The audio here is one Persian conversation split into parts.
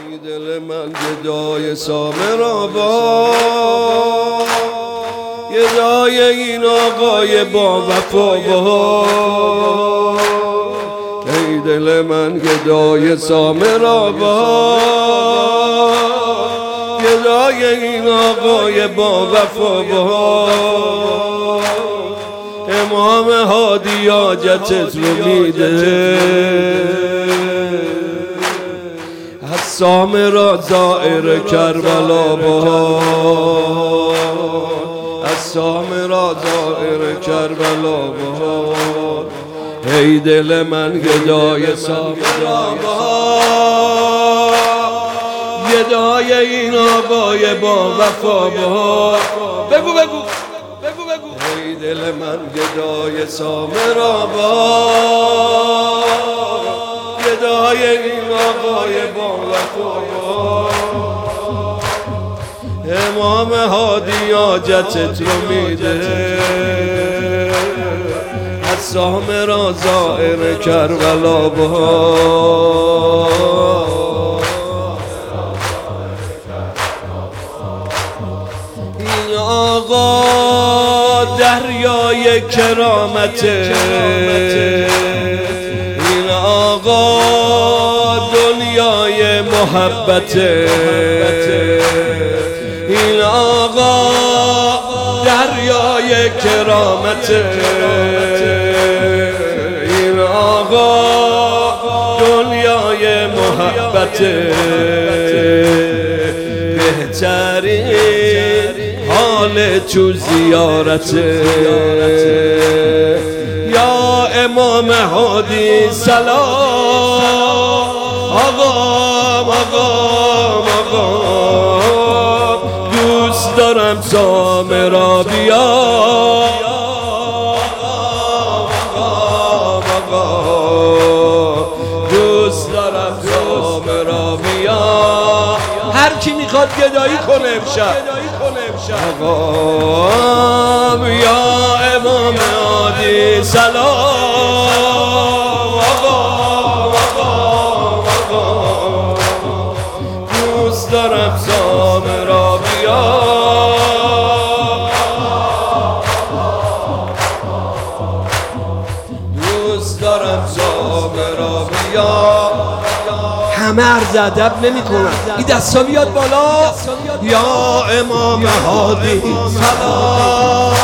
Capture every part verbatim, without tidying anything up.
ای دل من گدای سامرآباد، گدای این آقای با وفا باد. ای دل من گدای سامرآباد، گدای این آقای با وفا باد. امام هادی حاجتت رو میده، از سامرا زائر کربلا باد، از سامرا زائر کربلا باد. ای دل من گدای سامرآباد، گدای این آقای با وفا باد. بگو بگو بگو بگو ای دل من گدای سامرآباد، گدای این آقای با وفا باد. امام هادی حاجتت رو میده، از سامرا زائر کربلا باد. این آقا دریای کرامته، این آقا دنیای محبته، این آقا دریای کرامته، این آقا دنیای محبته. بهترین حال تو زیارته، یا امام هادی سلام. آقام آقام آقام دوست دارم سامرا بیا، دوست دارم سامرا بیا. هر کی میخواد گدایی کنه امشب. آقام یا امام هادی سلام. آقام آقام آقام دوست دارم سامرا بیا، دوست دارم سامرا بیا. همه عرض ادب نمی کنن، این دستا بیاد بالا. یا امام هادی سلام.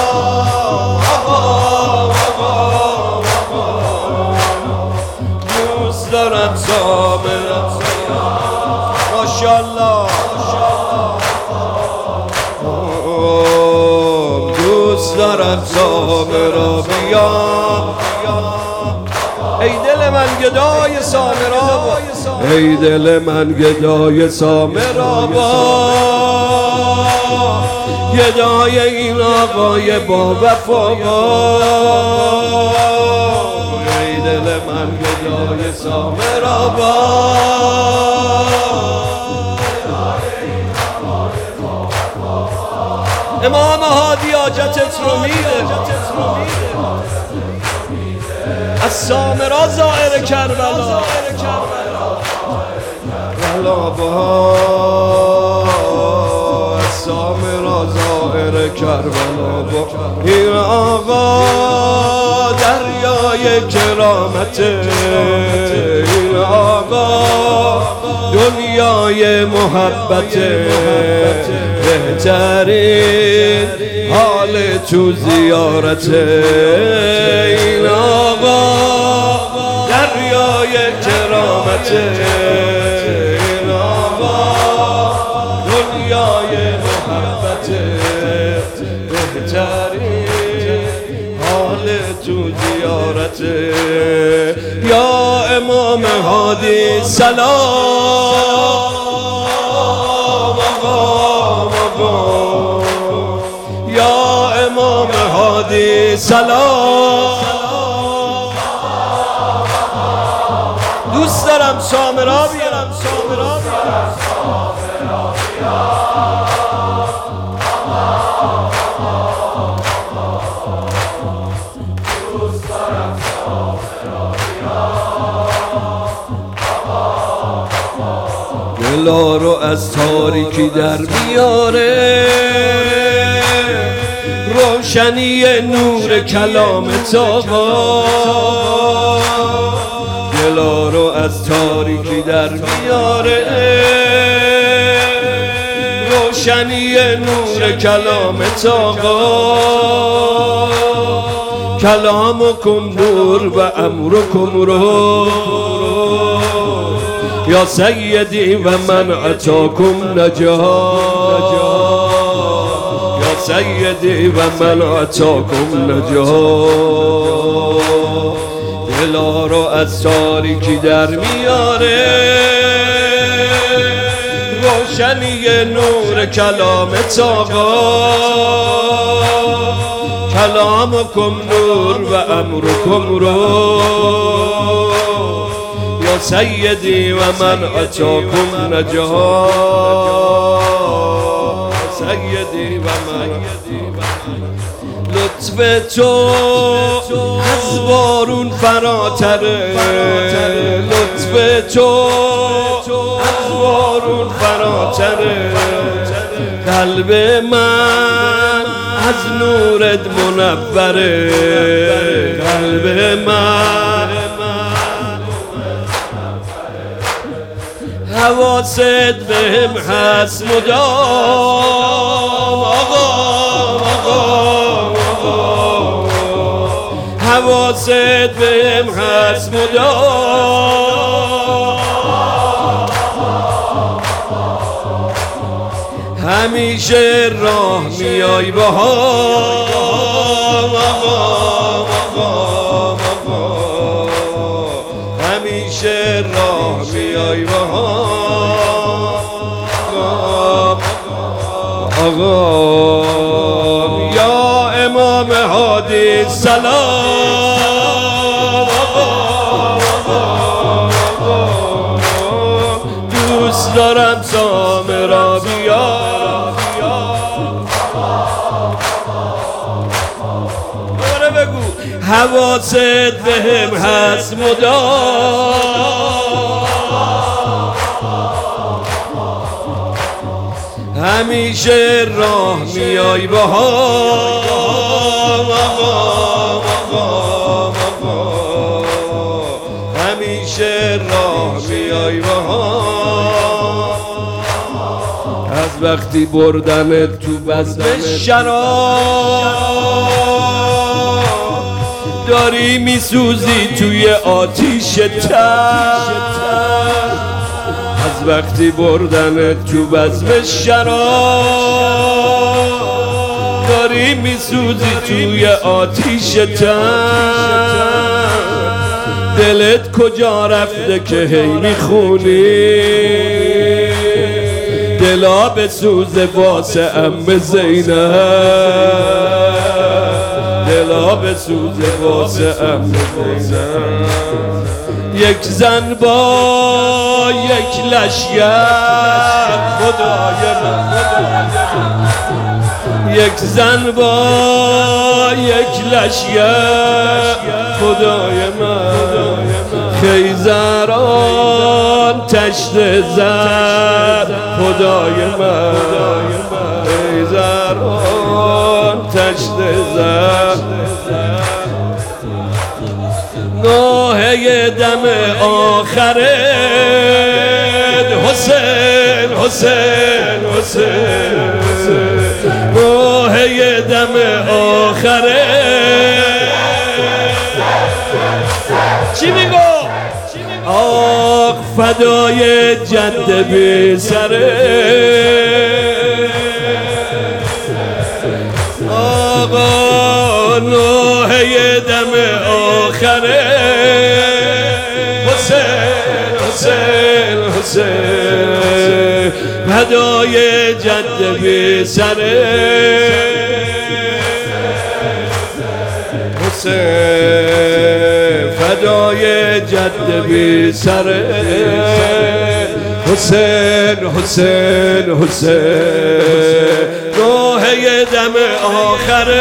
دوست دارم سامرا، ماشاءالله دوست دارم سامرا بیا. ای دل من گدای سامرآباد، ای دل من گدای سامرآباد، گدای این آقای با وفا باد. ای دل من گدای سامرآباد، امام هادی حاجتت رو میده، از سامرا زائر کربلا باد، از سامرا زائر کربلا باد. این آقا دریای کرامته، این آقا دنیای محبته. بهترین حال تو زیارته، این آقا دریای کرامته، این آقا دنیای محبته. بهترین حال تو زیارته، یا امام هادی سلام. یا امام هادی سلام. دوست دارم سامرا بیارم، سامرا بیارم. دلا رو از تاریکی در بیاره، روشنی نور کلامت آقا. دلا رو از تاریکی در بیاره، روشنی نور کلامت آقا. کلامکم نور و امرکم رو یا سیدی و من اتاکم نجات، یا سیدی و من اتاکم نجات. دلا رو از تاریکی در میاره، روشنی نور کلامت آقا. کلامکم نور و امرکم رو یا سیدی و من اتاکم نجات. سیدی و من لطف تو از بارون فراتره، لطف تو از بارون فراتره. قلب من از نورت منوره، قلب من حواست بهم هست مدام آقا، آقا، آقا. حواست بهم هست مدام، همیشه راه میای باهام آقا، آقا، آقا. همیشه راه میای باهام آقا. یا امام هادی سلام آقا، آقا. دوست دارم سامرا بیا، دوباره بگو. حواست بهم هست مدام، همیشه راه میای باهام آقا، آقا، آقا. همیشه راه میای باهام. از وقتی بردمت تو بزم شراب، داری میسوزی توی آتیش تب. از وقتی بردمت تو بزم شراب، داری میسوزی توی آتیش تب. دلت کجا رفته که هی میخونی؟ دلا به سوز واسه ام زینب، دلا به سوز واسه ام زینب. یک زن با یک لشگر خدای من، یک زن با یک لشگر خدای من. خیزران تشت زد خدای من، خیزران تشت زد. ناهی دم آخرت حسین، حسین، حسین. ناهی دم آخرت چی میگو؟ آخ فدای جد بی سره، آقا نوحه دم آخره. حسین، حسین، حسین. فدای جد بی سره، حسین. فدای جد بی سره، حسین، حسین، حسین. نوحه دم آخره،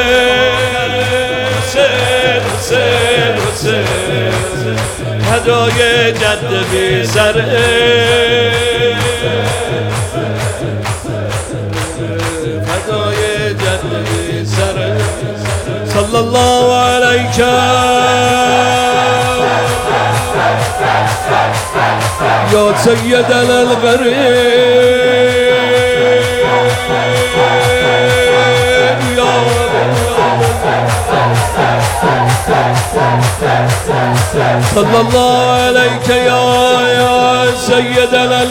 حسین، حسین، حسین. فدای جد بی سره. یا سید الغریب یا صلی الله علیک یا یا سید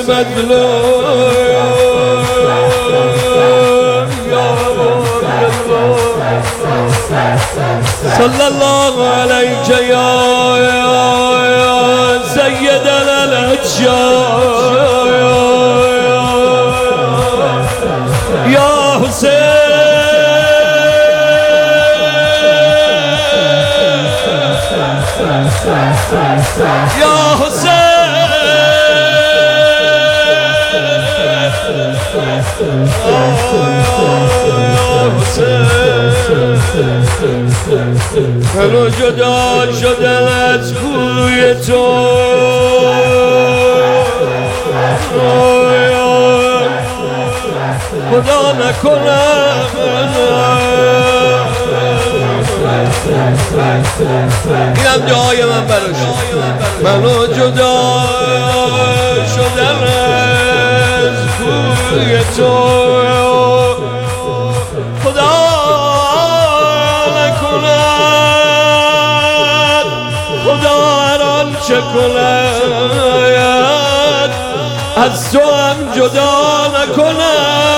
المظلوم یا صلی الله علیک یا یا سید الاشجار یا حسین یا حسین منو جدا شدن از کوی تو خدا نکنم اینم دعای من براش منو جدا شدن از کوی تو خدا نکند خدا هر آنچه کند از تو هم جدا نکند